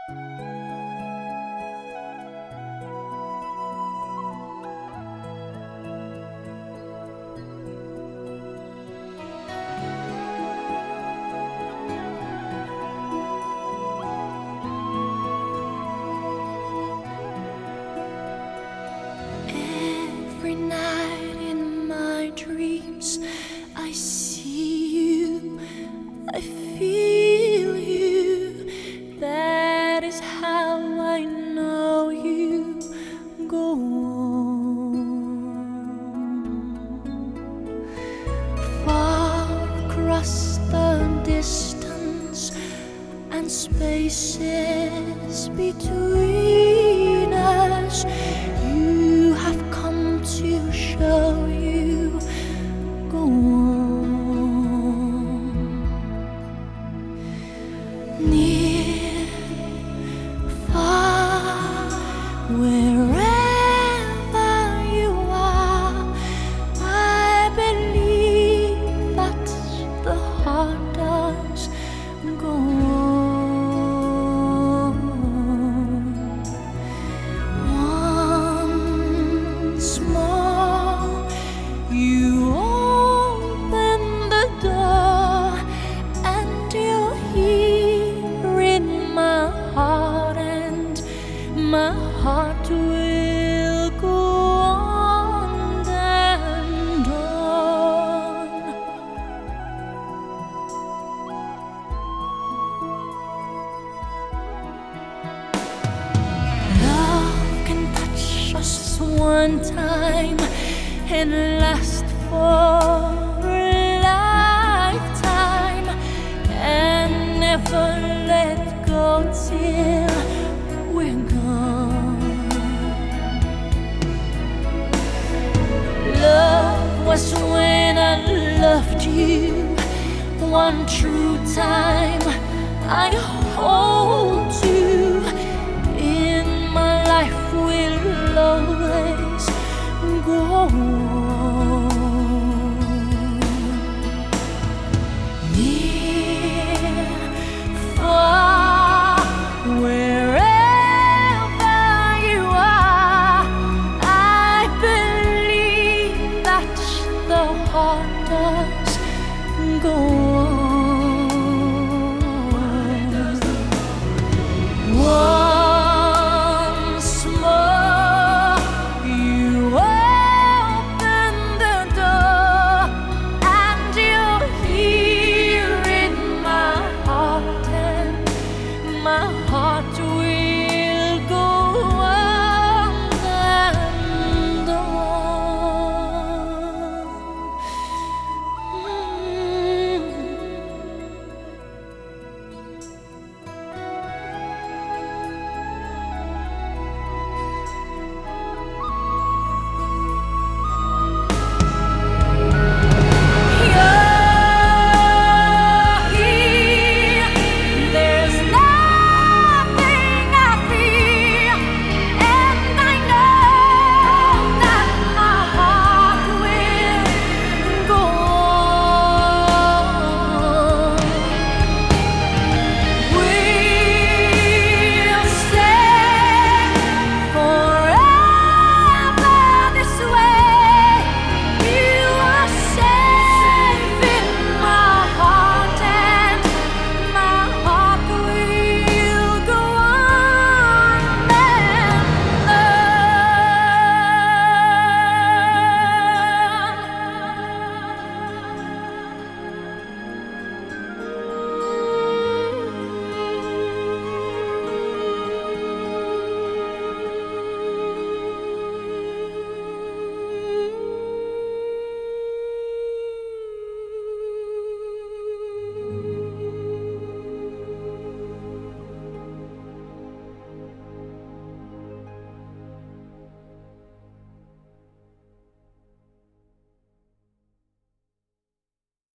Every night in my dreams, I see you, I feel you. That is how I know you. Go on. Far across the distance and spaces between us, you have come to show you. Go on. Near, far, wherever you are, I believe that the heart does. Go on. Once more, you open the door, and you're here in my heart, and my heart will go on and on. Love can touch us one time and last for a lifetime, and never let go till we're gone. Love was when I loved you one true time. I hold you in my life, will always go on. Near, far, wherever you are, I believe that the heart does go on. Once more, you open the door, and you're here in my heart, and my heart